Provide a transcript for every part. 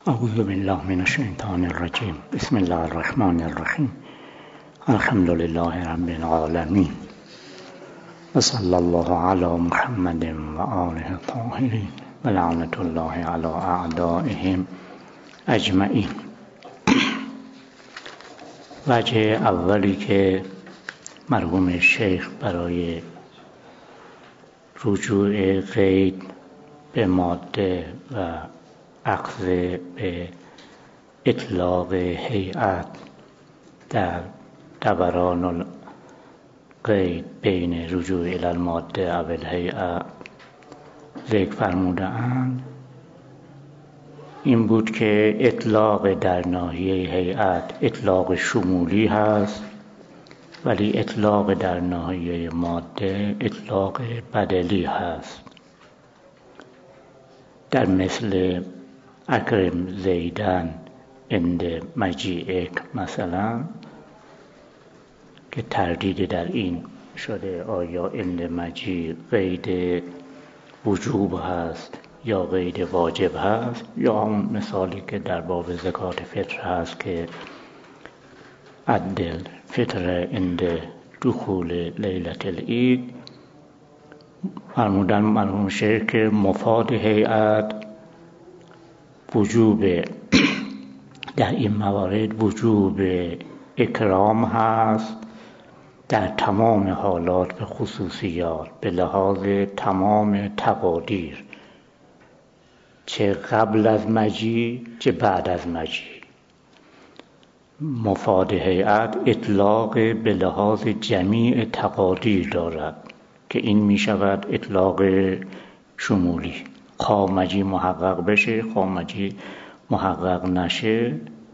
اعوذ بالله من الشیطان الرجیم. بسم الله الرحمن الرحیم. الحمد لله رب العالمین و صلی الله علی محمد و آله الطاهرین و لعنت الله علی اعدائهم اجمعین. وجه اولی که مرحوم شیخ برای رجوع قید به ماده و اخذ به اطلاق هیئت در دوران القید بین رجوع الی الماده و الهیئه ذکر فرموده‌اند این بود که اطلاق در ناحیه هیئت اطلاق شمولی هست، ولی اطلاق در ناحیه ماده اطلاق بدلی هست. در مثل اکرم زیدن عند مجیئک مثلا که تردید در این شده آیا عند مجیء قید وجوب هست یا قید واجب هست، یا اون مثالی که در باب زکات فطر هست که عدل فطر عند دخول لیلت العید. فرمودن مرحوم شیخ که مفاد هیئت وجوب در این موارد وجوب اکرام هست در تمام حالات به خصوصیات به لحاظ تمام تقادیر، چه قبل از مجیء چه بعد از مجیء. مفاد هیئت اطلاق به لحاظ جمیع تقادیر دارد که این می شود اطلاق شمولی. خواه مجیء محقق بشه خواه مجیء محقق نشه،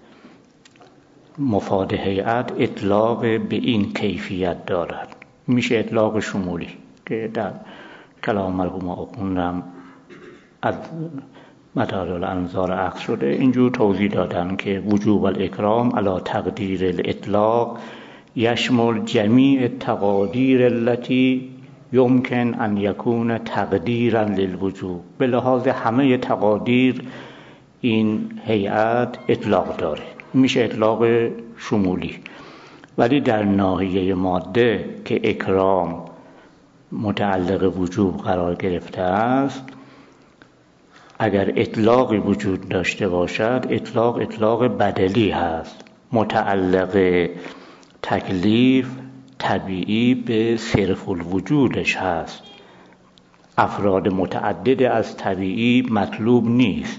مفاد هیئت اطلاق به این کیفیت دارد. میشه اطلاق شمولی که در کلام مرحوم آخوندم از مدار الانظار اخذ شده. اینجور توضیح دادن که وجوب الاکرام علی تقدیر الاطلاق یشمل جمیع تقادیر التي یمکن ان یکون تقدیرا للوجوب. به لحاظ همه تقادیر این هیئت اطلاق داره، میشه اطلاق شمولی. ولی در ناحیه ماده که اکرام متعلق وجوب قرار گرفته است، اگر اطلاقی وجود داشته باشد اطلاق بدلی هست، متعلق تکلیف طبیعی به صرف الوجودش هست. افراد متعدد از طبیعی مطلوب نیست،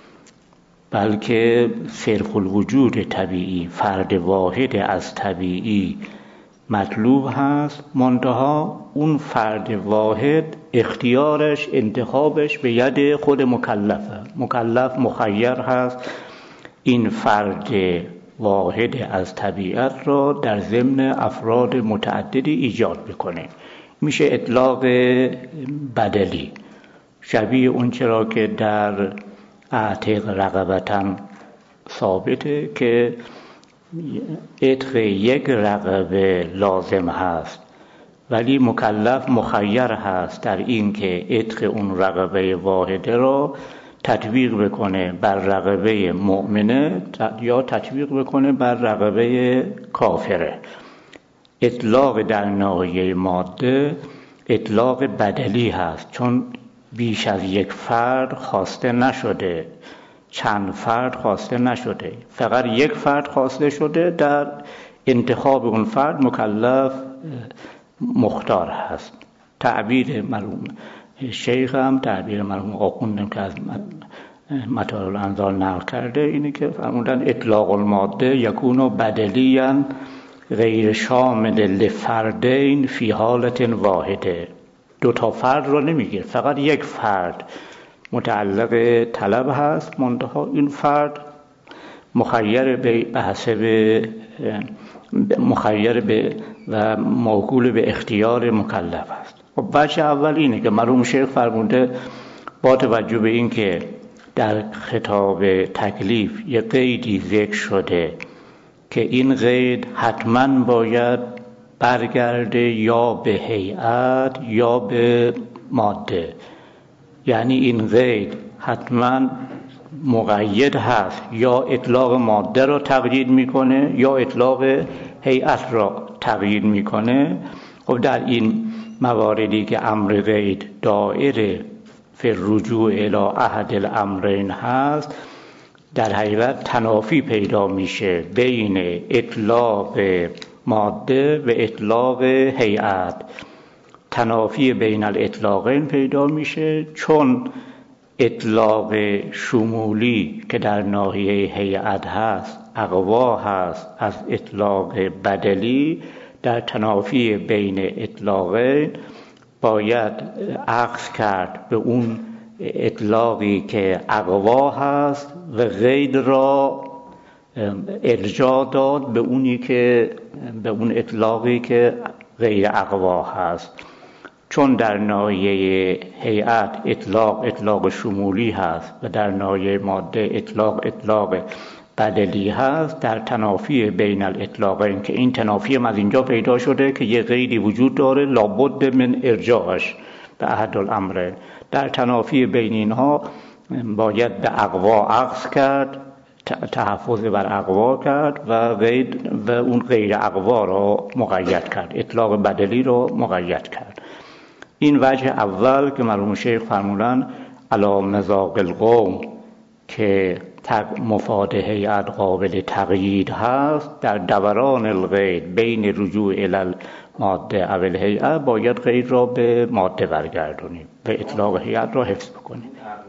بلکه صرف الوجود طبیعی فرد واحد از طبیعی مطلوب هست. منتها اون فرد واحد اختیارش انتخابش به ید خود مکلفه. مکلف مخیر هست این فرد واحد از طبیعت را در ضمن افراد متعددی ایجاد بکنه. میشه اطلاق بدلی، شبیه اون چرا که در اعتق رقبتن ثابته که عتق یک رقبه لازم هست، ولی مکلف مخیر هست در این که عتق اون رقبه واحده را تطبیق بکنه بر رقبه مؤمنه یا تطبیق بکنه بر رقبه کافره. اطلاق در ناحیه ماده اطلاق بدلی هست، چون بیش از یک فرد خواسته نشده، چند فرد خواسته نشده، فقط یک فرد خواسته شده. در انتخاب اون فرد مکلف مختار هست. تعبیر مرحوم شیخ هم تعبیر مرحوم آخوندم که از مطالع الانظار نقل کرده اینه که فرمودن اطلاق الماده یکون بدلیاً غیر شامل لفردین فی حالت واحده. دو تا فرد رو نمیگیره، فقط یک فرد متعلق طلب هست، منتها این فرد مخیر به حسب مخیر به و موکول به اختیار مکلف است. خب وجه اول اینه که مرحوم شیخ فرموده با توجه به این که در خطاب تکلیف یک قیدی ذکر شده که این قید حتما باید برگرده یا به هیئت یا به ماده، یعنی این قید حتما مقید هست، یا اطلاق ماده را تقیید میکنه یا اطلاق هیئت را تقیید میکنه. خب در این مواردی که امر قید دائره فی الرجوع الی احد الامرین هست، در حقیقت تنافی پیدا میشه بین اطلاق ماده و اطلاق هیئت. تنافی بین الاطلاقین پیدا میشه، چون اطلاق شمولی که در ناحیه هیئت هست اقوا هست از اطلاق بدلی. در تنافی بین اطلاقین باید عکس کرد به اون اطلاقی که اقوا هست و قید را ارجاع داد به اون اطلاقی که غیر اقوا هست. چون در ناحیه هیئت اطلاق شمولی هست و در ناحیه ماده اطلاق بدلی هست، در تنافی بین الاطلاقین که این تنافی از اینجا پیدا شده که یه قیدی وجود داره لابد من ارجاعش به احد الامرین، در تنافی بین اینها باید به اقوا عکس کرد، تحفظ بر اقوا کرد و اون غیر اقوا را مقید کرد، اطلاق بدلی را مقید کرد. این وجه اول که مرحوم شیخ فرمودن علی مذاق القوم که مفاد هیئت قابل تقیید هست، در دوران القید بین رجوع الی الماده او الهیئه باید قید را به ماده برگردونیم و اطلاق هیئت را حفظ بکنیم.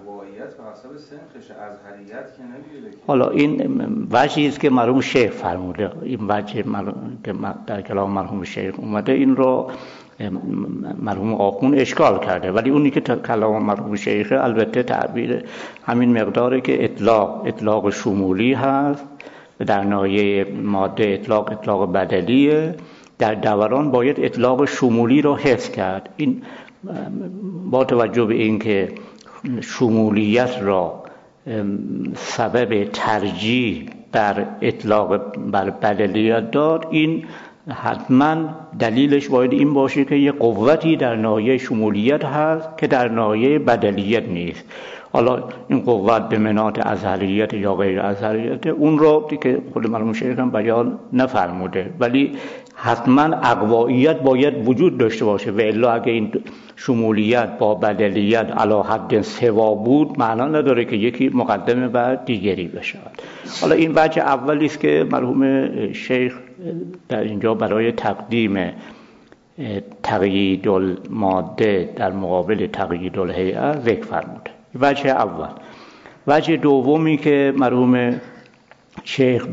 حالا این وجهی است که مرحوم شیخ فرموده، این وجه که در کلام مرحوم شیخ اومده، این رو مرحوم آخوند اشکال کرده، ولی اونی که کلام مرحوم شیخ البته تعبیر همین مقداره که اطلاق شمولی هست، در ناحیه ماده اطلاق بدلیه، در دوران باید اطلاق شمولی رو حفظ کرد. این با توجه به این که شمولیت را سبب ترجیح بر اطلاق بر بدلیت داد، این حتما دلیلش باید این باشه که یه قوتی در ناحیه شمولیت هست که در ناحیه بدلیت نیست. حالا این قوت به مناط ازهریت یا غیر ازهریت، اون رو که خود مرحوم شیخ هم بیان نفرموده، ولی حتما اقواییت باید وجود داشته باشه، و الا اگه این شمولیت با بدلیت علی حد سوا بود، معنا نداره که یکی مقدمه بر دیگری بشه. حالا این وجه اولی است که مرحوم شیخ در اینجا برای تقدیم تقیید الماده در مقابل تقیید الهیئه ذکر فرموده. وجه اول. وجه دومی که مرحوم شیخ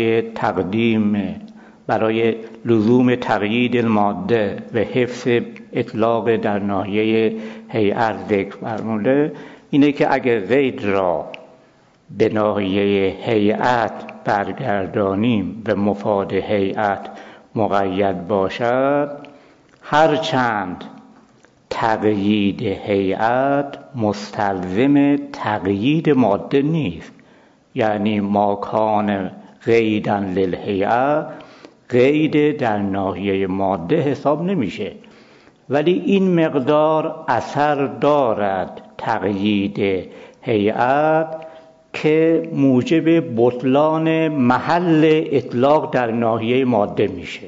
برای لزوم تقیید الماده و حفظ اطلاق در ناحیه هیئت ذکر فرموده اینه که اگر قید را به ناحیه هیئت برگردانیم و مفاد هیئت مقید باشد، هرچند تقیید هیئت مستلزم تقیید ماده نیست، یعنی ما کان قیداً للهیئه قید در ناحیه ماده حساب نمیشه، ولی این مقدار اثر دارد تقیید هیئت که موجب بطلان محل اطلاق در ناحیه ماده میشه.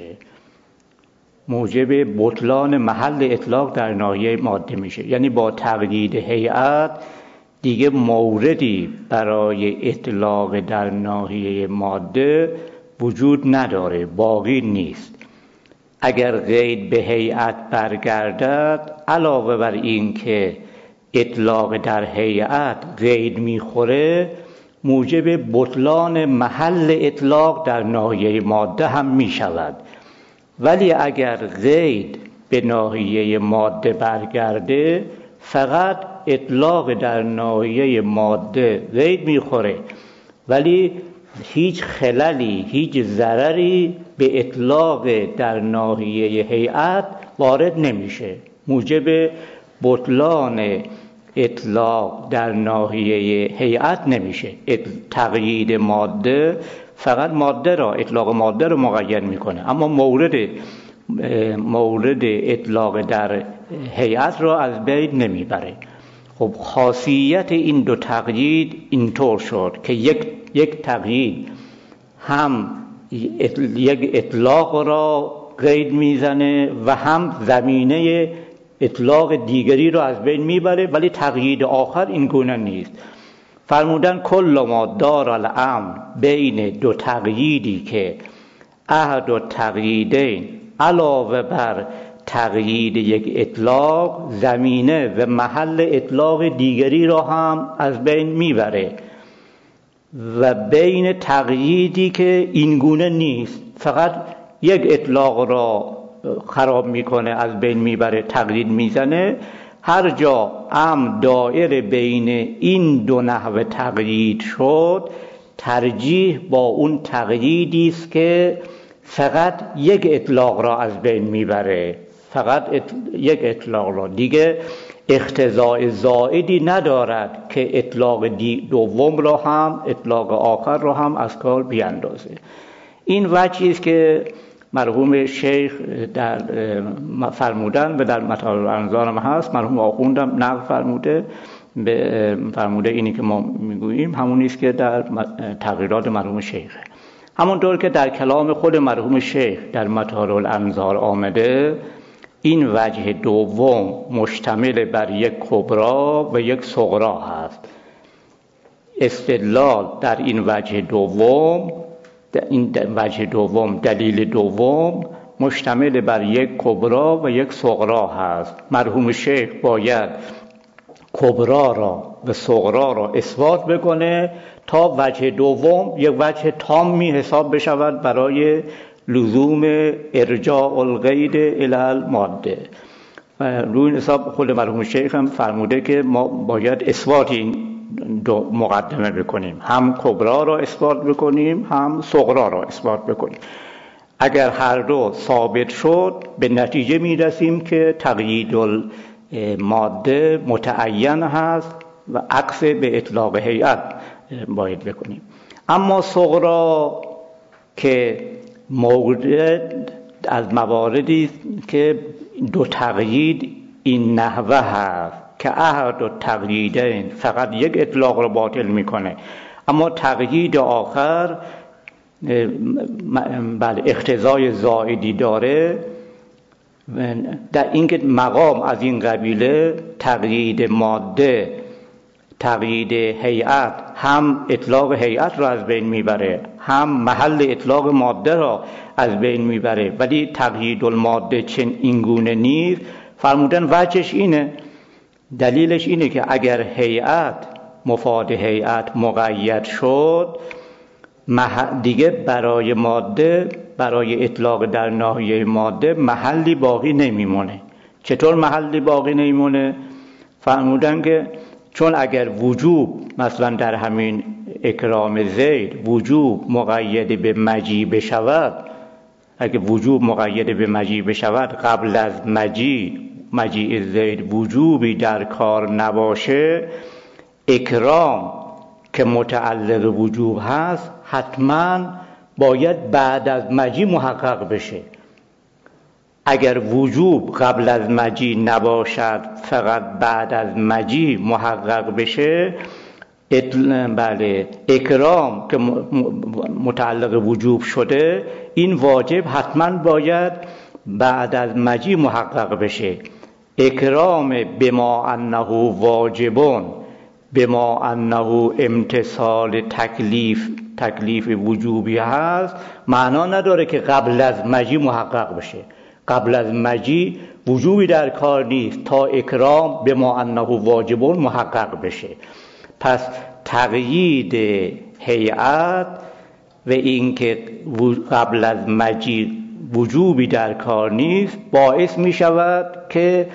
یعنی با تقیید هیئت دیگه موردی برای اطلاق در ناحیه ماده وجود نداره، باقی نیست. اگر قید به هیئت برگردد، علاوه بر این که اطلاق در هیئت قید میخوره، موجب بطلان محل اطلاق در ناحیه ماده هم میشود. ولی اگر قید به ناحیه ماده برگرده، فقط اطلاق در ناحیه ماده قید میخوره، ولی هیچ خللی، هیچ ضرری به اطلاق در ناحیه هیئت وارد نمیشه، موجب بطلان اطلاق در ناحیه هیئت نمیشه. تقیید ماده فقط اطلاق ماده رو مقید میکنه، اما مورد اطلاق در هیئت را از بین نمیبره. خب خاصیت این دو تقیید اینطور شد که یک تقیید هم یک اطلاق را قید میزنه و هم زمینه اطلاق دیگری را از بین میبره، ولی تقیید آخر این گونه نیست. فرمودن کل ما دار الامر بین دو تقییدی که احد و تقییدین علاوه بر تقیید یک اطلاق زمینه و محل اطلاق دیگری را هم از بین میبره، و بین تقییدی که این گونه نیست فقط یک اطلاق را خراب میکنه از بین میبره تقیید میزنه، هر جا امر دائر بین این دو نحو تقیید شد ترجیح با اون تقییدی است که فقط یک اطلاق را از بین میبره، فقط یک اطلاق را، دیگه اقتضاء زائدی ندارد که اطلاق دوم را هم اطلاق آخر را هم از کار بیاندازه. این وجهی است که مرحوم شیخ در فرمودن و در مطالب الانظار هم هست، مرحوم آخوندم نقل فرموده اینی که ما میگوییم همون نیست که در تقریرات مرحوم شیخه. همونطور که در کلام خود مرحوم شیخ در مطالب الانظار آمده، این وجه دوم مشتمل بر یک کبرا و یک صغرا هست. استدلال در این وجه دوم، دلیل دوم مشتمل بر یک کبرا و یک صغرا هست. مرحوم شیخ باید کبرا را و صغرا را اثبات بکنه تا وجه دوم یک وجه تامی حساب بشود برای لزوم ارجاع القید الی الماده. روی این حساب خود مرحوم شیخ هم فرموده که ما باید اثبات این دو مقدمه بکنیم، هم کبرا را اثبات بکنیم هم صغرا را اثبات بکنیم. اگر هر دو ثابت شد به نتیجه میرسیم که تقیید الماده متعین هست و عکس به اطلاق هیئت باید بکنیم. اما صغرا که مورد از مواردی که دو تقیید این نحوه هست که احد و تقییدین فقط یک اطلاق رو باطل میکنه، اما تقیید آخر بله اقتضای زائدی داره، در اینکه مقام از این قبیله تقیید ماده، تقیید هیئت هم اطلاق هیئت را از بین میبره هم محل اطلاق ماده را از بین میبره، ولی تقیید الماده چون اینگونه نیست. فرمودن وجهش اینه، دلیلش اینه که اگر هیئت مفاد هیئت مقید شد دیگه برای ماده، برای اطلاق در ناحیه ماده محلی باقی نمیمونه. چطور محلی باقی نمیمونه؟ فرمودن که چون اگر وجوب مثلا در همین اکرام زید وجوب مقید به مجیع بشود، اگر وجوب مقید به مجیع بشود قبل از مجیع زید وجوبی در کار نباشه، اکرام که متعلق وجوب هست حتما باید بعد از مجیع محقق بشه. اگر وجوب قبل از مجیع نباشد فقط بعد از مجیع محقق بشه، بله اکرام که متعلق وجوب شده این واجب حتما باید بعد از مجیع محقق بشه. اکرام بما انه واجبون، بما انه امتثال تکلیف وجوبی هست، معنا نداره که قبل از مجیع محقق بشه. قبل از مجیع وجوبی در کار نیست تا اکرام بما انه واجبون محقق بشه. پس تقیید هیئت و اینکه قبل از مجیع وجوبی در کار نیست باعث می شود که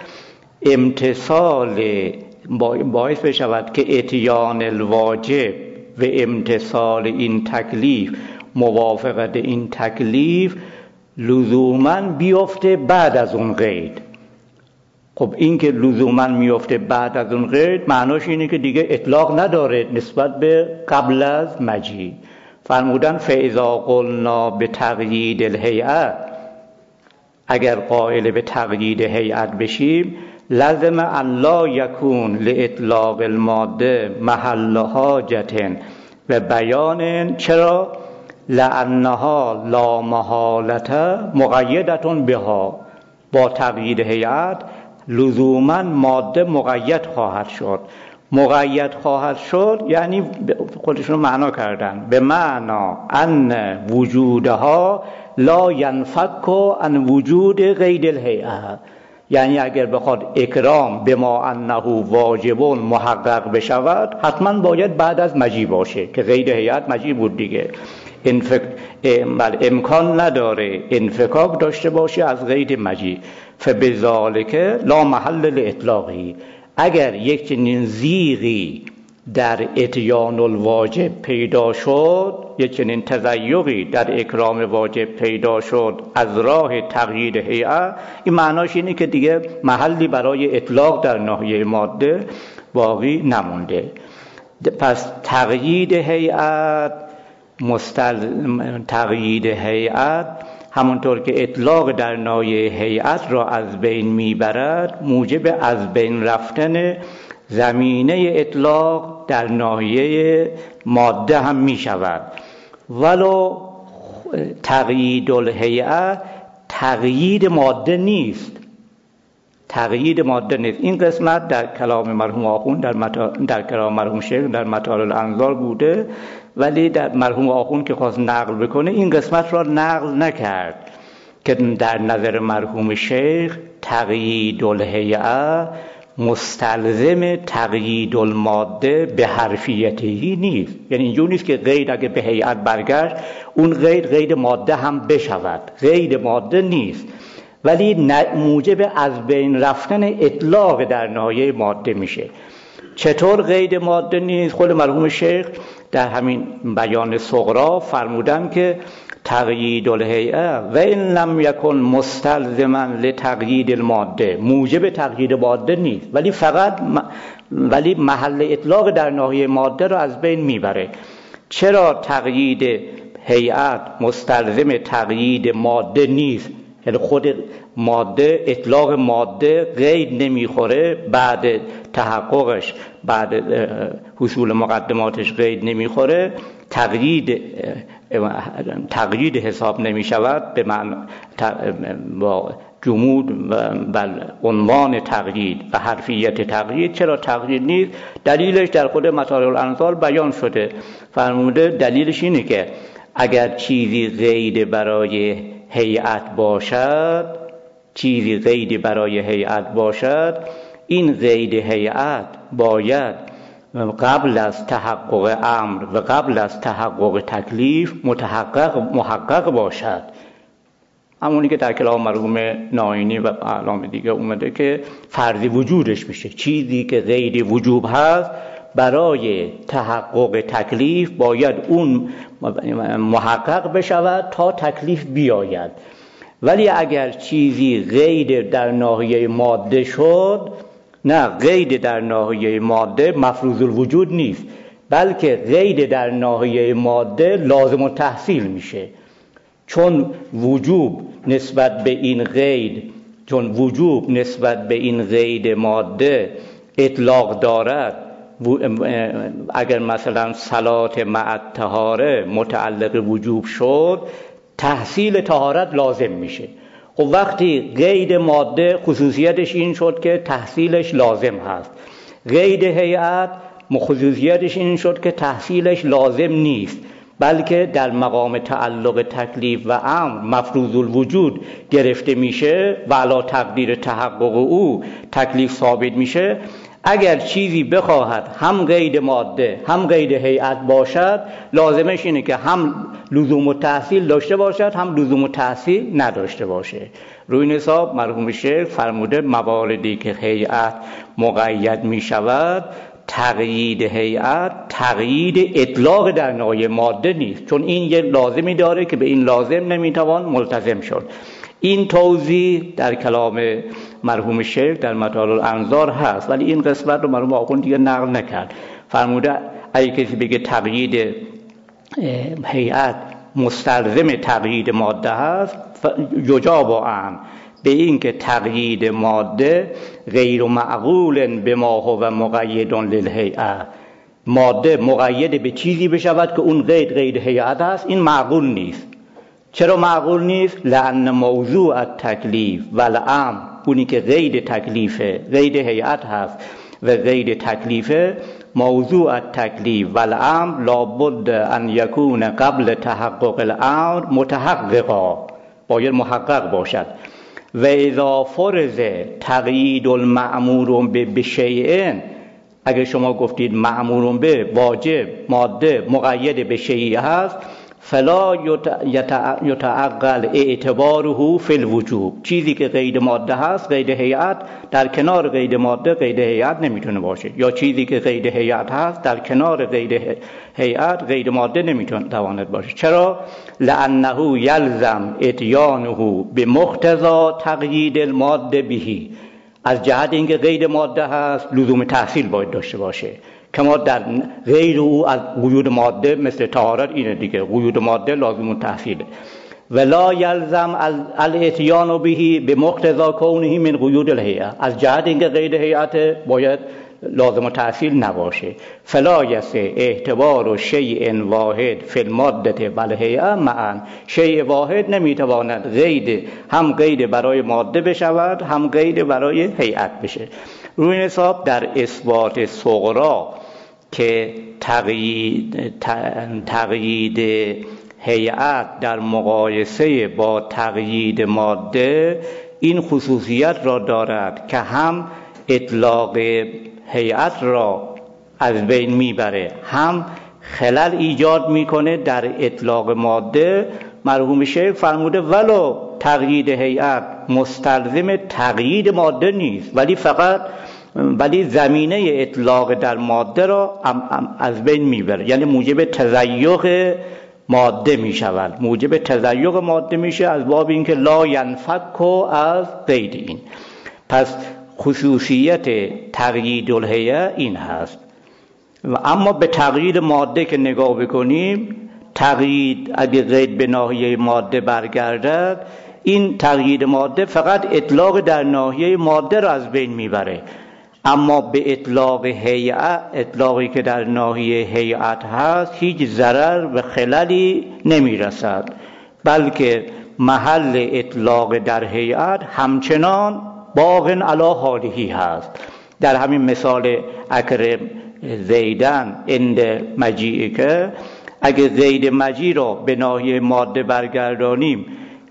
باعث بشود که اتیان الواجب و امتثال این تکلیف، موافقت این تکلیف لزوماً بیفته بعد از اون قید. خب این که لزوماً میفته بعد از اون قید معناش اینه که دیگه اطلاق نداره نسبت به قبل از مجیع. فرمودن فاذا قلنا به تقیید الهیئت، اگر قائل به تقیید هیئت بشیم لازم ان لا یکون لاطلاق الماده محل حاجت و بیان. چرا؟ لانها لا محالة مقیدة بها. با تقیید هیئت لزوما ماده مقید خواهد شد. مقید خواهد شد یعنی خودشون معنا کردن به معنا ان وجودها لا ینفک عن وجود غیر الهیئه. یعنی اگر بخواد اکرام به ما انه واجب محقق بشود حتما باید بعد از مجیع باشه که غیر هیئت مجیع بود دیگه. امکان نداره انفکاک داشته باشه از غیر مجیع. فبذالک لا محل لاطلاقی. اگر یک چنین زیغی در اتیان الواجب پیدا شد، یک چنین تضیقی در اکرام واجب پیدا شد از راه تقیید هیئت، این معناش اینه که دیگه محلی برای اطلاق در ناحیه ماده باقی نمونده. پس تقیید هیئت همونطور که اطلاق در ناحیه هیئت را از بین میبرد، موجب از بین رفتن زمینه اطلاق در ناحیه ماده هم میشود. ولو تقیید الهیئت تقیید ماده نیست. تقیید ماده نیست. این قسمت در کلام مرحوم آخوند در کلام مرحوم شیخ در مطالع الانظار بوده، ولی در مرحوم آخوند که خواست نقل بکنه این قسمت را نقل نکرد که در نظر مرحوم شیخ تقیید الهیئه مستلزم تقیید الماده به حرفیتهی نیست. یعنی اینجور نیست که غیر اگه به هیئت برگشت اون غیر ماده هم بشود. غیر ماده نیست، ولی موجب از بین رفتن اطلاق در ناحیه ماده میشه. چطور غیر ماده نیست؟ خود مرحوم شیخ در همین بیان صغرا فرمودن که تقیید الهیئه و این لم یکن مستلزما لتقیید الماده، موجب تقیید ماده نیست، ولی محل اطلاق در ناحیه ماده رو از بین میبره. چرا تقیید هیئت مستلزم تقیید ماده نیست؟ یعنی خود ماده، اطلاق ماده قید نمیخوره، بعد تحققش، بعد حصول مقدماتش قید نمیخوره، تقیید حساب نمیشود به معنی با جمود و عنوان تقیید و حرفیت تقیید. چرا تقیید نیست؟ دلیلش در خود مطالع الانظار بیان شده. فرموده دلیلش اینه که اگر چیزی قید برای هیئت باشد، این قید هیئت باید قبل از تحقق امر و قبل از تحقق تکلیف محقق باشد. همونی که در کلام مرحوم ناینی و اعلام دیگه اومده که فرض وجودش میشه. چیزی که قید وجوب هست برای تحقق تکلیف باید اون محقق بشود تا تکلیف بیاید. ولی اگر چیزی قید در ناحیه ماده شد، نه، قید در ناحیه ماده مفروض الوجود نیست، بلکه قید در ناحیه ماده لازم التحصیل میشه. چون وجوب نسبت به این قید ماده اطلاق دارد، اگر مثلا صلات مع الطهاره متعلق وجوب شد، تحصیل طهارت لازم میشه. خب وقتی قید ماده خصوصیتش این شد که تحصیلش لازم هست، قید هیئت خصوصیتش این شد که تحصیلش لازم نیست، بلکه در مقام تعلق تکلیف و امر مفروض الوجود گرفته میشه و علی تقدیر تحقق او تکلیف ثابت میشه. اگر چیزی بخواهد هم قید ماده هم قید هیئت باشد، لازمش اینه که هم لزوم التحصیل داشته باشد هم لزوم التحصیل نداشته باشه. روی این حساب مرحوم شیخ فرموده مواردی که هیئت مقید می شود، تقیید هیئت تقیید اطلاق در ناحیه ماده نیست، چون این یه لازمی داره که به این لازم نمیتوان ملتزم شد. این توضیح در کلام مرحوم شیخ در مطالع الانظار هست، ولی این قسمت رو مرحوم آخوند دیگه نقل نکرد. فرموده اگه کسی بگه تقیید هیئت مستلزم تقیید ماده هست، یجاب عن به این که تقیید ماده غیر معقول بما هو مقید للهیئه، ماده مقید به چیزی بشود که اون قید هیئت هست، این معقول نیست. چرا معقول نیست؟ لأن موضوع التکلیف و الامر، اونی که قید تکلیفه، قید هیئت هست و قید تکلیفه، موضوع التکلیف و الامر لابد ان یکون قبل تحقق الامر متحققا، باید محقق باشد. و اذا فرض تقیید المأمور به شیء، اگر شما گفتید مأمور به واجب ماده مقید به شیء هست، فلا یتعقل اعتباره فی الوجوب، چیزی که قید ماده هست قید هیئت در کنار قید ماده قید هیئت نمیتونه باشه، یا چیزی که قید هیئت هست در کنار قید هیئت قید ماده نمیتونه تواند باشه. چرا؟ لانه یلزم اتیانه بمقتضا تقیید الماده بهی، از جهت اینکه قید ماده هست لزوم تحصیل باید داشته باشه، کما در غیر او از قیود ماده مثل طهارت اینه دیگه، قیود ماده لازم تحصیله. ولا یلزم الاتیان به بمقتضا کونه من قیود الهیئه، از جهت اینکه قید هیئت باید لازم تحصیل نباشه. فلا یسع اعتبار شیء واحد فی الماده و الهیئه معا، شیء واحد نمیتواند قید، هم قید برای ماده بشود هم قید برای هیئت بشه. روی این حساب در اثبات صغرا که تقیید هیئت در مقایسه با تقیید ماده این خصوصیت را دارد که هم اطلاق هیئت را از بین میبره، هم خلل ایجاد میکنه در اطلاق ماده. مرحوم شیخ فرموده ولو تقیید هیئت مستلزم تقیید ماده نیست، ولی زمینه اطلاق در ماده را از بین میبره، یعنی موجب تضیق ماده میشود، موجب تضیق ماده میشه از باب اینکه لا ینفک از قید این. پس خصوصیت تقیید الهیئه این هست. و اما به تقیید ماده که نگاه بکنیم، تقیید اگه قید به ناحیه ماده برگردد، این تقیید ماده فقط اطلاق در ناحیه ماده را از بین میبره، اما به اطلاق هیئت، اطلاقی که در ناحیه هیئت هست، هیچ ضرر و خللی نمیرسد، بلکه محل اطلاق در هیئت همچنان باق علی حالهی هست. در همین مثال اکرم زیدن عند مجیء، که اگه زید مجیء را به ناحیه ماده برگردانیم،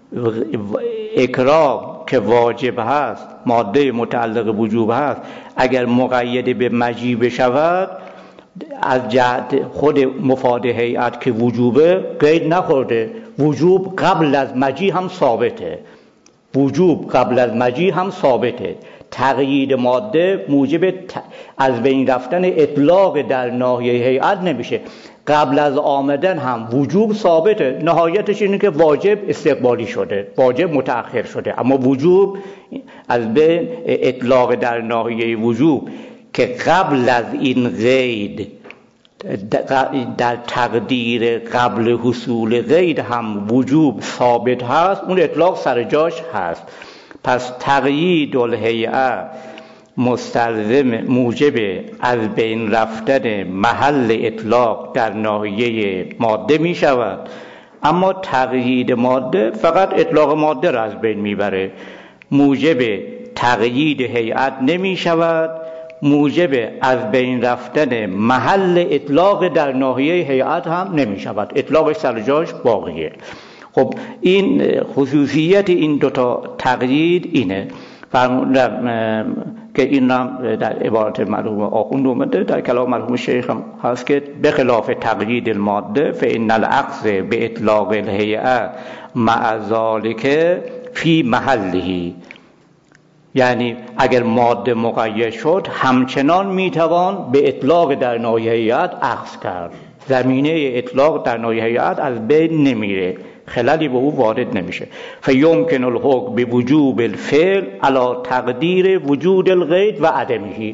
اکرام که واجب هست، ماده متعلق وجوب هست، اگر مقید به مجیء بشود، از جهت خود مفاد هیئت که وجوبه قید نخورده، وجوب قبل از مجیء هم ثابته، وجوب قبل از مجیء هم ثابته. تقیید ماده موجب از بین رفتن اطلاق در ناحیه هیئت نمیشه، قبل از آمدن هم وجوب ثابته. نهایتش اینه که واجب استقبالی شده، واجب متأخر شده، اما وجوب از بین اطلاق در ناحیه وجوب که قبل از این قید در تقدیر قبل حصول قید هم وجوب ثابت هست، اون اطلاق سر جاش هست. پس تقیید الهیئه مستلزم موجب از بین رفتن محل اطلاق در ناحیه ماده می شود، اما تقیید ماده فقط اطلاق ماده را از بین می بره، موجب تقیید هیئت نمی شود، موجب از بین رفتن محل اطلاق در ناحیه هیئت هم نمی شود، اطلاقش سر جاش باقیه. خب این خصوصیت این دوتا تقیید اینه. فرمودم که این هم در عبارت مرحوم آخوند اومده، در کلام مرحوم شیخ هم هست که بخلاف تقیید الماده فإن العقص به اطلاق الهیئه مع ذلک فی محله، یعنی اگر ماده مقید شد همچنان میتوان به اطلاق در ناحیه هیئت عقص کرد، زمینه اطلاق در ناحیه هیئت از بین نمیره، خلالی به او وارد نمیشه. فیمکن الحکم بوجوب الفعل علی تقدیر وجود القید و عدمه،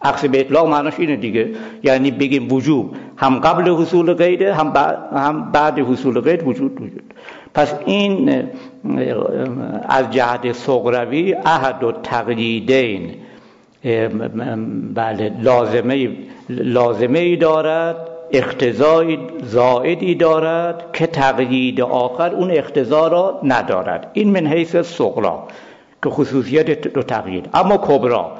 عکس به اطلاق معناش اینه دیگه، یعنی بگیم وجوب هم قبل حصول قیده هم بعد حصول قید وجود. پس این از جهت صغروی احد و تقییدین بله لازمه دارد، اقتضای زائدی دارد که تقیید آخر اون اقتضا را ندارد. این من حیث صغرا که خصوصیت دو تقیید. اما کبرا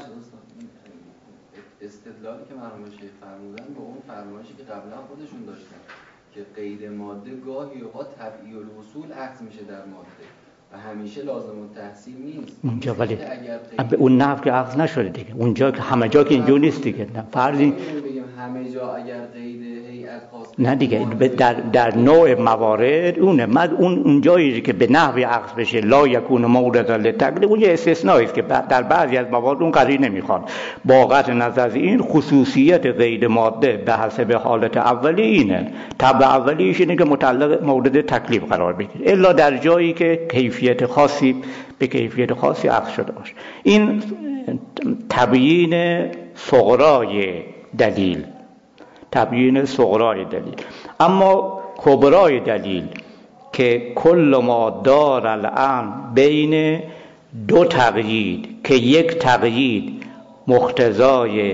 استدلالی که مرحوم شیخ فرمودن با اون فرمایشی که قبلا خودشون داشتن که قید ماده گاهی اوقات طبیعی الاصول اخذ میشه در ماده و همیشه لازم التحصیل نیست اونجا، ولی به اون نحو که اخذ نشده دیگه. اونجا که همه جا که اینجور نیست دیگه. فرضی بگیم همه جا اگر قید هیئت خاص نه دیگه، در نوع موارد اون جایی که به نحوی عکس بشه لا یکون موردا للتقلید، اون یه استثنایی است که در بعضی از موارد اون قضیه نمیخوان. با قطع نظر از این خصوصیت قید ماده به حسب حالت اولی اینه، طبع اولیش اینه که متعلق مورد تکلیف قرار بگیره، الا در جایی که کیفیت خاصی به کیفیت خاصی عکس شده باشه. این تبیین صغرای دلیل، تبیین صغرای دلیل. اما کبرای دلیل که کل ما دار الان بین دو تقیید که یک تقیید مقتضای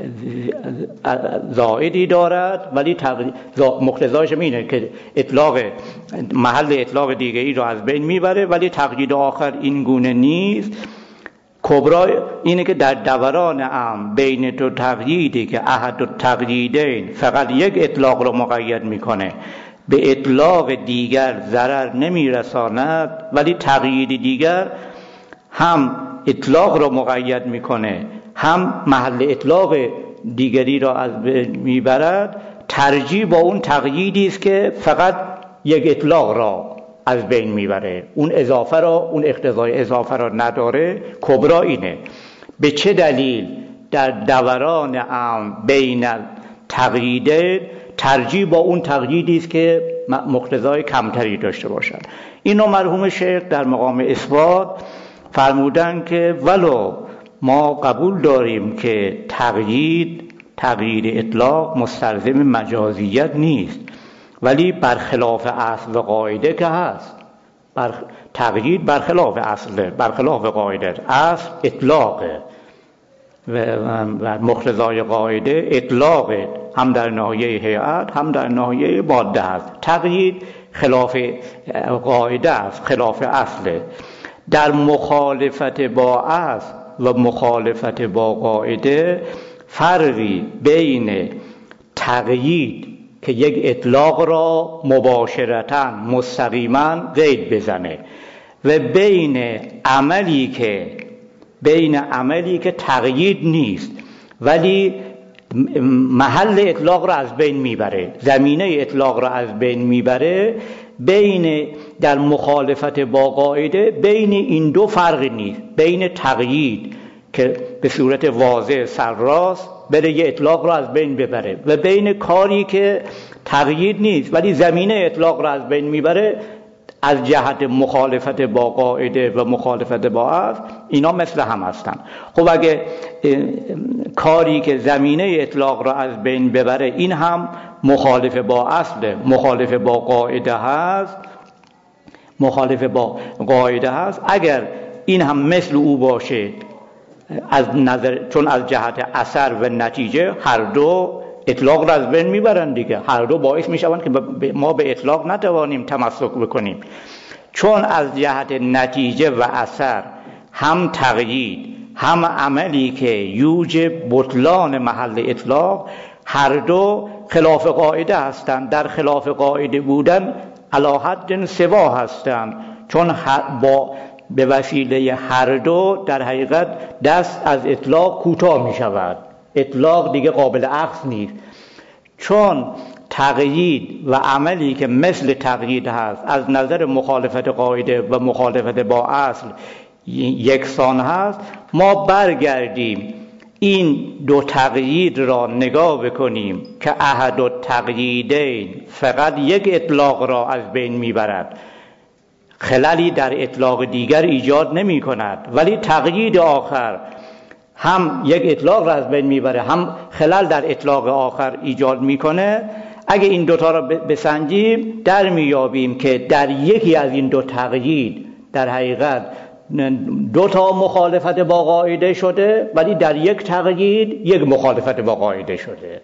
زائدی دارد، ولی مقتضایش اینه که محل اطلاق دیگری رو از بین میبره، ولی تقیید آخر این گونه نیست. کبرا اینه که در دوران عام بین دو تقییدی که احد و تقییدین فقط یک اطلاق رو مقید میکنه، به اطلاق دیگر ضرر نمیرساند، ولی تقیید دیگر هم اطلاق رو مقید میکنه هم محل اطلاق دیگری را از بین میبرد. ترجیح با اون تقییدی است که فقط یک اطلاق را از بین میبره، اون اضافه را، اون اقتضای اضافه را نداره. کبرا اینه. به چه دلیل در دوران عام بین تقییده ترجیح با اون تقییدی است که مقتضای کمتری داشته باشد. اینو مرحوم شیخ در مقام اثبات فرمودن که ولو ما قبول داریم که تقیید اطلاق مستلزم مجازیت نیست، ولی برخلاف اصل و قاعده که هست. تقیید برخلاف اصله، برخلاف قاعده. اصل اطلاقه و مقتضای قاعده اطلاقه، هم در ناحیه هیئت هم در ناحیه ماده است. تقیید خلاف قاعده است، خلاف اصله. در مخالفت با اصل و مخالفت با قاعده فرقی بین تقیید که یک اطلاق را مباشرتاً مستقیماً قید بزنه و بین عملی که تقیید نیست ولی محل اطلاق را از بین میبره، زمینه اطلاق را از بین میبره، در مخالفت با قاعده بین این دو فرقی نیست. بین تقیید که به صورت واضح سرراست بره یه اطلاق را از بین ببره و بین کاری که تقیید نیست ولی زمینه اطلاق را از بین میبره از جهت مخالفت با قاعده و مخالفت با اصل، اینا مثل هم هستن. خب اگه کاری که زمینه اطلاق را از بین ببره این هم مخالف با اصل، مخالف با قاعده هست، اگر این هم مثل او باشه چون از جهت اثر و نتیجه هر دو اطلاق را از بین میبرن دیگه، هر دو باعث میشون که ما به اطلاق نتوانیم تمسک بکنیم. چون از جهت نتیجه و اثر هم تقیید هم عملی که یوجب بطلان محل اطلاق هر دو خلاف قاعده هستند. در خلاف قاعده بودن علی حد سوا هستند، چون به وسیله هر دو در حقیقت دست از اطلاق کوتاه می شود، اطلاق دیگه قابل اخذ نیست. چون تقیید و عملی که مثل تقیید هست از نظر مخالفت قاعده و مخالفت با اصل یکسان هست، ما برگردیم این دو تقیید را نگاه بکنیم که احد و تقییدین فقط یک اطلاق را از بین میبرد، خللی در اطلاق دیگر ایجاد نمی کند، ولی تقیید آخر هم یک اطلاق را از بین میبره، هم خلل در اطلاق آخر ایجاد میکنه. اگه این دوتا را بسنجیم در میابیم که در یکی از این دو تقیید در حقیقت دوتا مخالفت با قاعده شده، ولی در یک تقیید یک مخالفت با قاعده شده.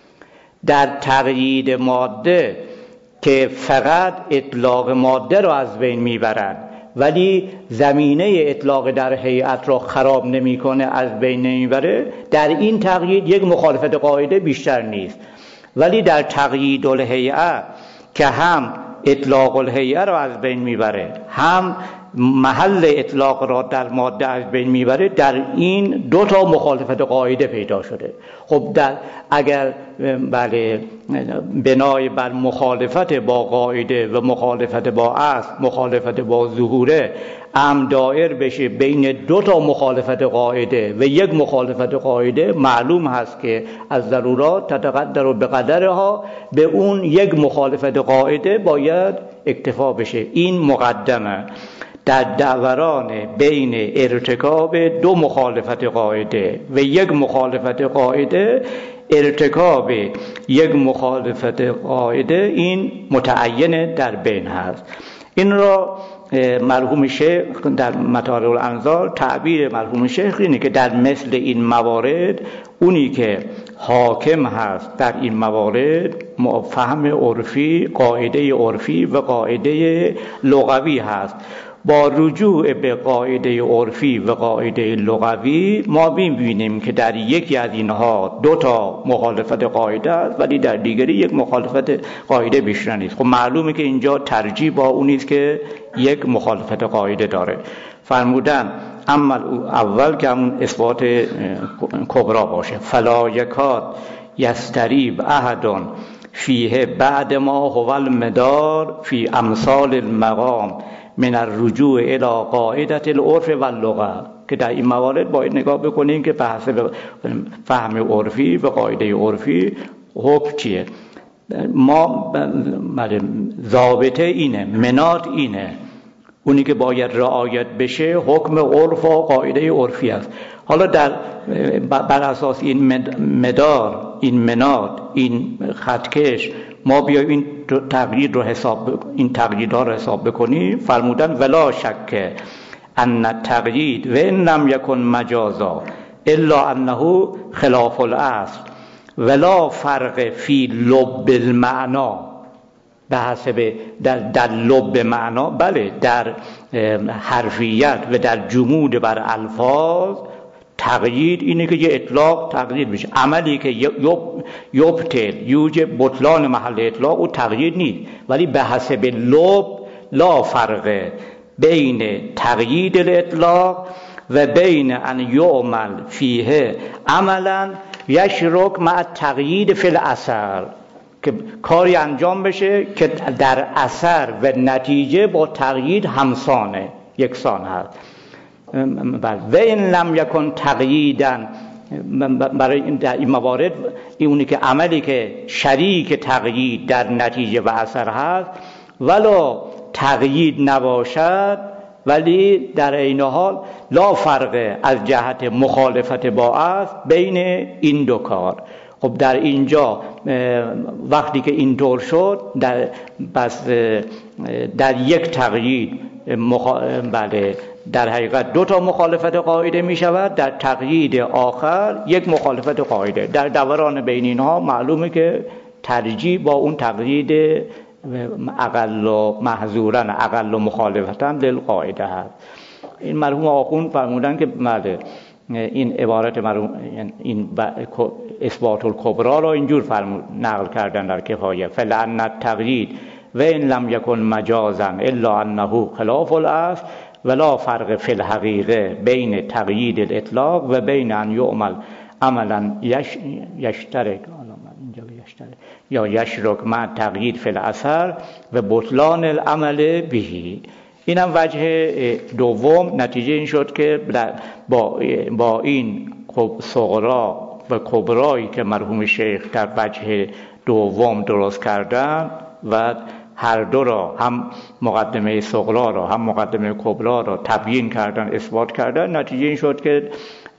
در تقیید ماده که فقط اطلاق ماده را از بین میبرد ولی زمینه اطلاق در هیئت را خراب نمیکنه، از بین نمیبره، در این تقیید یک مخالفت قاعده بیشتر نیست. ولی در تقیید الهیئه که هم اطلاق الهیئه را از بین میبره، هم محل اطلاق را در ماده از بین میبره، در این دو تا مخالفت قاعده پیدا شده. خب اگر بله بنای بر مخالفت با قاعده و مخالفت با اصل، مخالفت با ظهوره دایر بشه بین دو تا مخالفت قاعده و یک مخالفت قاعده، معلوم هست که از ضرورات تتقدر به قدرها، به اون یک مخالفت قاعده باید اکتفا بشه. این مقدمه در دوران بین ارتکاب دو مخالفت قاعده و یک مخالفت قاعده، ارتکاب یک مخالفت قاعده این متعین در بین هست. این را مرحوم شیخ در مطالع الانظار تعبیر مرحوم شیخ اینه که در مثل این موارد اونی که حاکم هست در این موارد فهم عرفی، قاعده عرفی و قاعده لغوی هست. با رجوع به قاعده عرفی و قاعده لغوی ما ببینیم که در یکی از اینها دو تا مخالفت قاعده است ولی در دیگری یک مخالفت قاعده بیشتر نیست. خب معلومه که اینجا ترجیح با اون است که یک مخالفت قاعده داره. فرمودن اما اول که همون اثبات کبرا باشه، فلا یکاد یستریب احد فیه بعد ما هو المدار فی امثال المقام من الرجوع الى قاعده العرف و اللغه، که در این موارد باید نگاه بکنیم که بحث فهم عرفی و قاعده عرفی حکم چیه. ما ضابطه اینه، منات اینه، اونی که باید رعایت بشه حکم عرف و قاعده عرفی است. حالا بر اساس این مدار، این منات، این خطکش ما بیایم این تقیید رو این تقییدها رو حساب بکنیم. فرمودن ولا شک ان التقیید و ان لم یکن مجازا الا انه خلاف الاصل ولا فرق فی لب المعنا، به حسب در لب معنا، بله در حرفیت و در جمود بر الفاظ تقیید اینه که یه اطلاق تقیید بشه. عملی که یبطل یوجب بطلان محل اطلاق او تقیید نیست، ولی به حسب لب لا فرق بین تقیید الاطلاق و بین ان یعمل فیه عملا یشرک مع تقیید فی الاثر، که کاری انجام بشه که در اثر و نتیجه با تقیید همسانه، یکسان هست. و این لم یکن تقییداً، برای در این موارد اونی که عملی که شریک تقیید در نتیجه و اثر هست ولا تقیید نباشد، ولی در این حال لا فرق از جهت مخالفت با اصل بین این دو کار. خب در اینجا وقتی که اینطور شد در یک تقیید بله در حقیقت دو تا مخالفت قاعده می شود، در تقیید آخر یک مخالفت قاعده. در دوران بین اینها معلومه که ترجیح با اون تقیید اقل و محظورن، اقل و مخالفتن للقاعده هست. این مرحوم آخوند فرمودن که این عبارت این اثبات الکبرا را اینجور نقل کردن در کفایه، فلان التقیید و این لم یکن مجازا الا انه خلاف الاصل ولا فرق فی الحقیقه بین تقیید الاطلاق و بین ان یعمل عملا یشترک یا یشرک مع تقیید فی الاثر و بطلان العمل بهی. اینم وجه دوم. نتیجه این شد که با این صغرا و کبرایی که مرحوم شیخ در وجه دوم درست کردن و هر دو را، هم مقدمه صغرا را هم مقدمه کبرا را تبیین کردن، اثبات کردن، نتیجه این شد که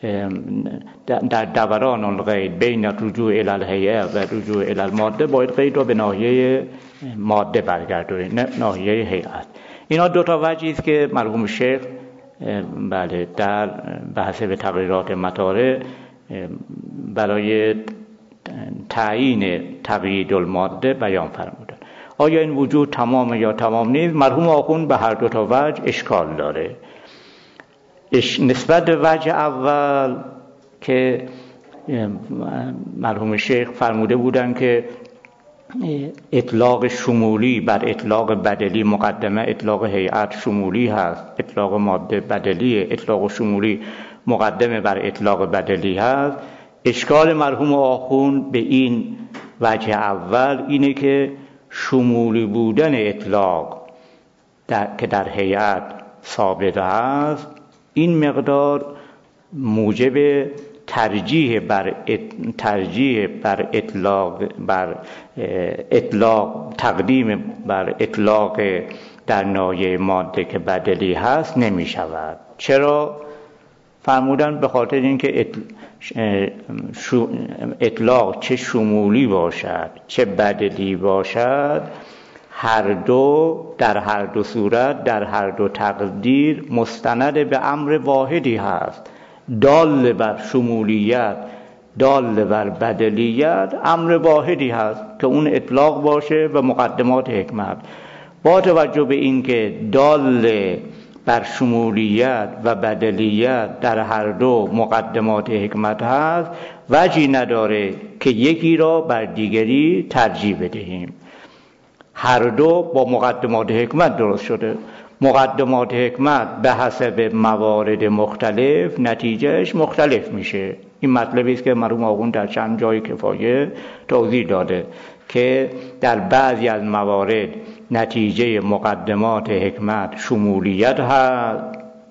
در دوران القید بین رجوع الی الهیئه و رجوع الی الماده باید قید رو به ناحیه ماده برگردونید، نه ناحیه هیئت. اینا دو تا وجهی است که مرحوم شیخ بله در بحث به تغییرات مطالع برای تعیین تقیید الماده بیان فرمودن. آیا این وجود تمام یا تمام نیست؟ مرحوم آخوند به هر دو تا وجه اشکال داره. نسبت به وجه اول که مرحوم شیخ فرموده بودن که اطلاق شمولی بر اطلاق بدلی مقدمه اطلاق هیئت شمولی هست، اطلاق ماده بدلیه، اطلاق شمولی مقدمه بر اطلاق بدلی هست. اشکال مرحوم آخوند به این وجه اول اینه که شمولی بودن اطلاق که در هیئت ثابت هست، این مقدار موجب ترجیح بر اطلاق تقدیم بر اطلاق در ناحیه ماده که بدلی هست نمی شود. چرا؟ فرمودن به خاطر اینکه اطلاق چه شمولی باشد چه بدلی باشد، هر دو در هر دو صورت در هر دو تقدیر مستند به امر واحدی هست، دال بر شمولیت دال بر بدلیت امر واحدی هست که اون اطلاق باشه و مقدمات حکمت. با توجه به اینکه دال بر شمولیت و بدلیت در هر دو مقدمات حکمت هست، وجهی نداره که یکی را بر دیگری ترجیح بدهیم. هر دو با مقدمات حکمت درست شده. مقدمات حکمت به حسب موارد مختلف نتیجهش مختلف میشه. این مطلبی است که مرحوم آخوند در چند جای کفایه توضیح داده که در بعضی از موارد نتیجه مقدمات حکمت شمولیت هست،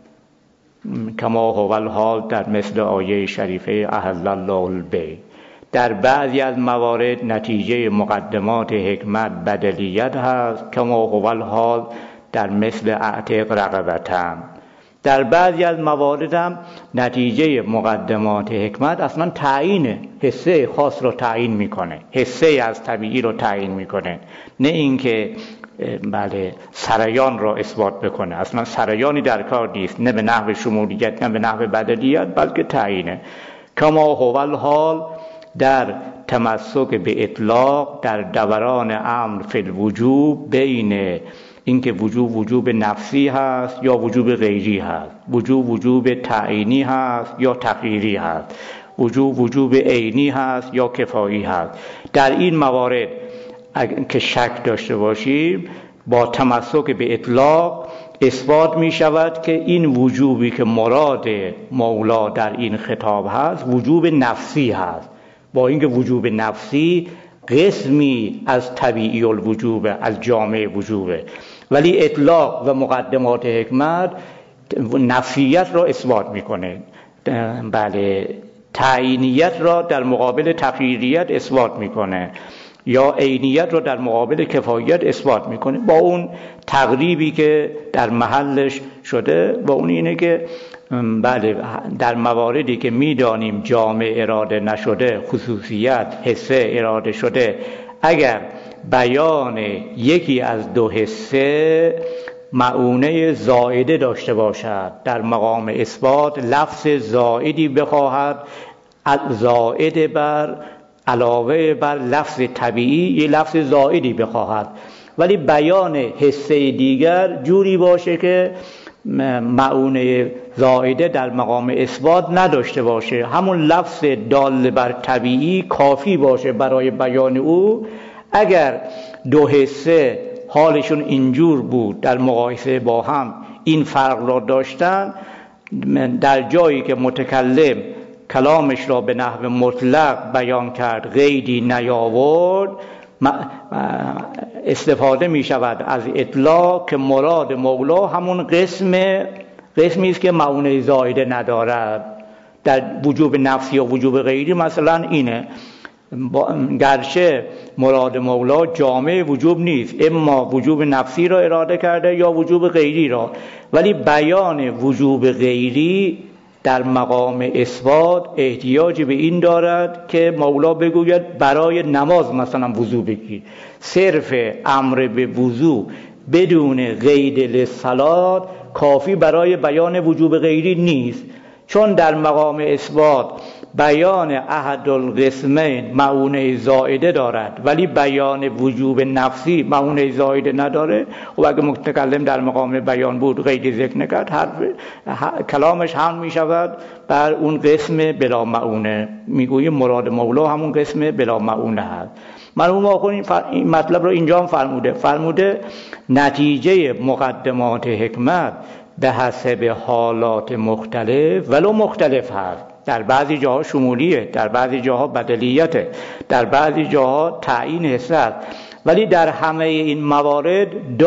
کما هو الحال در مثل آیه شریفه احل الله البیع. در بعضی از موارد نتیجه مقدمات حکمت بدلیت هست، کما هو الحال در مثل اعتق رقبتن. در بعضی از موارد هم نتیجه مقدمات حکمت اصلا تعیین حصه خاص رو تعیین میکنه، حصه از طبیعی رو تعیین میکنه، نه اینکه بله سریان رو اثبات بکنه. اصلا سریانی در کار نیست، نه به نحو شمولیت نه به نحو بدلیت، بلکه تعیینه. کما هو الحال در تمسک به اطلاق در دوران امر فی الوجوب بین اینکه وجوب نفسی هست یا وجوب غیری هست، وجوب تعیینی هست یا تغییری هست، وجوب عینی هست یا کفایی هست. در این موارد که شک داشته باشیم با تمسک به اطلاق اثبات می شود که این وجوبی که مراد مولا در این خطاب هست وجوب نفسی هست، با اینکه وجوب نفسی قسمی از طبیعی الوجوب، از جامع وجوبه، ولی اطلاق و مقدمات حکمت نفیت را اثبات میکنه. بله تعیینیت را در مقابل تغییریت اثبات میکنه یا عینیت را در مقابل کفایت اثبات میکنه. با اون تقریبی که در محلش شده، با اون اینه که بله در مواردی که میدانیم جامع اراده نشده، خصوصیت حسه اراده شده، اگر بیان یکی از دو حسه معونه زائده داشته باشد، در مقام اثبات لفظ زائدی بخواهد، زائد بر علاوه بر لفظ طبیعی یه لفظ زائدی بخواهد، ولی بیان حسه دیگر جوری باشه که معونه زائده در مقام اثبات نداشته باشه، همون لفظ دال بر طبیعی کافی باشه برای بیان او. اگر دو حسه حالشون اینجور بود، در مقایسه با هم این فرق را داشتن، در جایی که متکلم کلامش را به نحو مطلق بیان کرد، قیدی نیاورد، استفاده می شود از اطلاق که مراد مولا همون قسمی است که معونه زائده ندارد. در وجوب نفسی و وجوب غیری مثلا اینه، گرچه مراد مولا جامع وجوب نیست، اما وجوب نفسی را اراده کرده یا وجوب غیری را، ولی بیان وجوب غیری در مقام اثبات احتیاج به این دارد که مولا بگوید برای نماز مثلا وضو بگیر. صرف امر به وضو بدون قید للصلاة کافی برای بیان وجوب غیری نیست، چون در مقام اثبات بیان احد القسمین معونه زائده دارد ولی بیان وجوب نفسی معونه زائده نداره. و اگه متکلم در مقام بیان بود قید ذکر نکرد، کلامش هم می شود بر اون قسم بلا معونه. میگوییم مراد مولا همون قسم بلا معونه هست. مرحوم آخوند این مطلب رو اینجا هم فرموده نتیجه مقدمات حکمت به حسب حالات مختلف ولو مختلف هست. در بعضی جاها شمولیه، در بعضی جاها بدلیته، در بعضی جاها تعیین حصه است، ولی در همه این موارد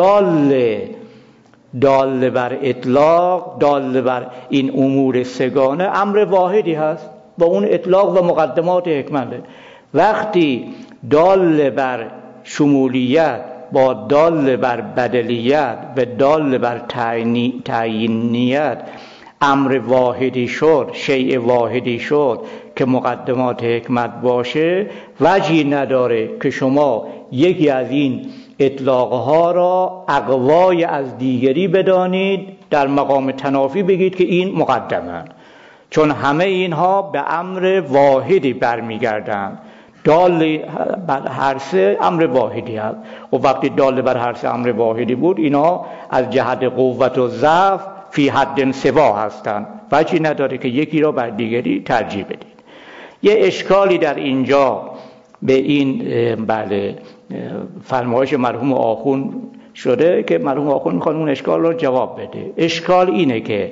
دال بر اطلاق، دال بر این امور سگانه امر واحدی هست با اون اطلاق و مقدمات حکمته. وقتی دال بر شمولیت با دال بر بدلیت و دال بر تعیینیت امر واحدی شد، شیء واحدی شد که مقدمات حکمت باشه، وجهی نداره که شما یکی از این اطلاقها را اقوای از دیگری بدانید، در مقام تنافی بگید که این مقدمه، چون همه اینها به امر واحدی برمیگردند. دال بر هر سه امر واحدی هست و وقتی دال بر هر سه امر واحدی بود، اینا از جهت قوت و ضعف فی حد سوا هستند، وجهی نداره که یکی را بر دیگری ترجیح بدید. یه اشکالی در اینجا به این فرمایش مرحوم آخوند شده که مرحوم آخوند میخواد اون اشکال رو جواب بده. اشکال اینه که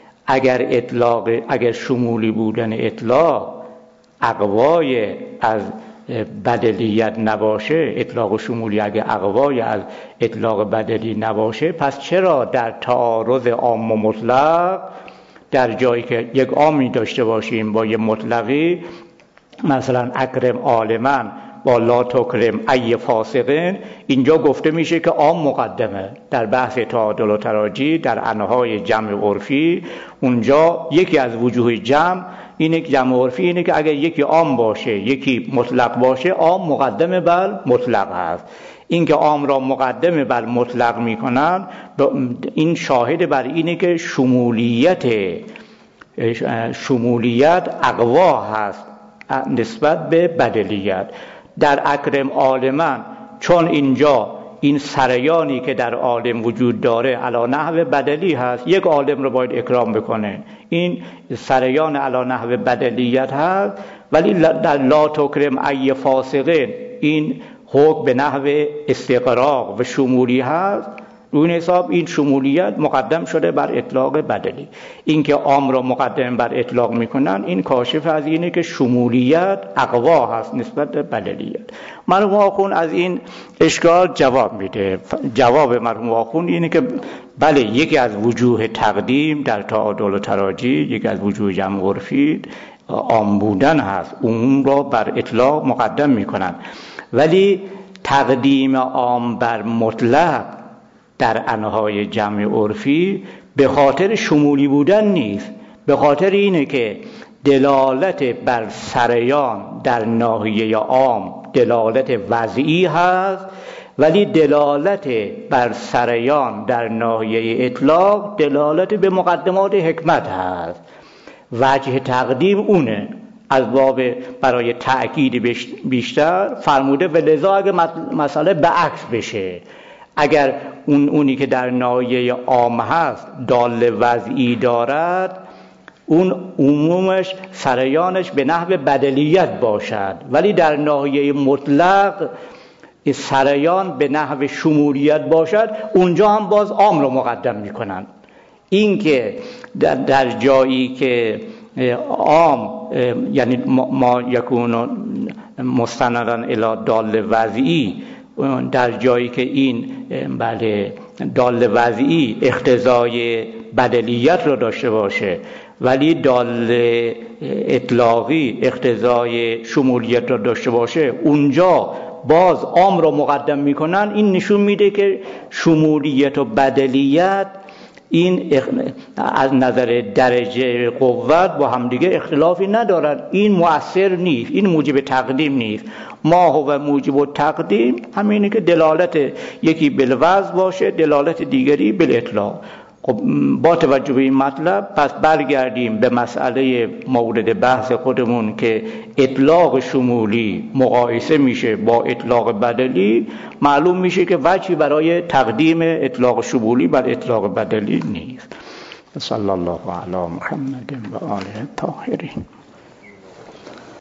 اگر شمولی بودن اطلاق اقوای از بدلیت نباشه، اطلاق و شمولی اگه اقوای از اطلاق بدلی نباشه، پس چرا در تعارض عام و مطلق در جایی که یک عامی داشته باشیم با یه مطلقی، مثلا اکرم عالما با لا تکرم ای فاسقین، اینجا گفته میشه که عام مقدمه. در بحث تعادل و تراجی در انهای جمع عرفی، اونجا یکی از وجوه جمع اینه که جمع عرفی اینه که اگر یکی عام باشه یکی مطلق باشه، عام مقدمه بر مطلق هست. این که عام را مقدمه بر مطلق میکنن، این شاهد بر اینه که شمولیت اقوا هست نسبت به بدلیت. در اکرم عالما، چون اینجا این سریانی که در عالم وجود داره علی نحو بدلی هست، یک عالم رو باید اکرام بکنه، این سریان علی نحو بدلیت هست، ولی در لا تکرم ای فاسقین این حکم به نحو استقراق و شمولی هست. روی این حساب این شمولیت مقدم شده بر اطلاق بدلی. این که عام را مقدم بر اطلاق میکنن، این کاشف از اینه که شمولیت اقوا هست نسبت به بدلیت. مرحوم آخوند از این اشکال جواب میده. جواب مرحوم آخوند اینه که بله، یکی از وجوه تقدیم در تعادل و تراجی، یکی از وجوه جمع عرفی عام بودن هست، اون را بر اطلاق مقدم میکنن، ولی تقدیم عام بر مطلق در انهای جمع عرفی به خاطر شمولی بودن نیست، به خاطر اینه که دلالت بر سریان در ناحیه عام دلالت وضعی هست، ولی دلالت بر سریان در ناحیه اطلاق دلالت به مقدمات حکمت هست. وجه تقدیم اونه، از باب برای تأکید بیشتر فرموده، و لذا اگه مسئله به عکس بشه، اگر اونی که در ناحیه عام هست دال وضعی دارد، اون عمومش سریانش به نحو بدلیت باشد، ولی در ناحیه مطلق سریان به نحو شمولیت باشد، اونجا هم باز عام رو مقدم میکنن. این که در جایی که عام یعنی ما یکون مستندن الی دال وضعی، در جایی که این دال وضعی اقتضای بدلیت رو داشته باشه، ولی دال اطلاقی اقتضای شمولیت رو داشته باشه، اونجا باز عام رو مقدم میکنن. این نشون میده که شمولیت و بدلیت این از نظر درجه قوت با همدیگه اختلافی ندارن. این مؤثر نیست، این موجب تقدیم نیست. ما هو موجب تقدیم همینه که دلالت یکی بالوضع باشه، دلالت دیگری بالاطلاق. خب با توجه به این مطلب پس برگردیم به مسئله مورد بحث خودمون که اطلاق شمولی مقایسه میشه با اطلاق بدلی. معلوم میشه که وجهی برای تقدیم اطلاق شمولی بر اطلاق بدلی نیست. صلی الله علی محمد و آله الطاهرین.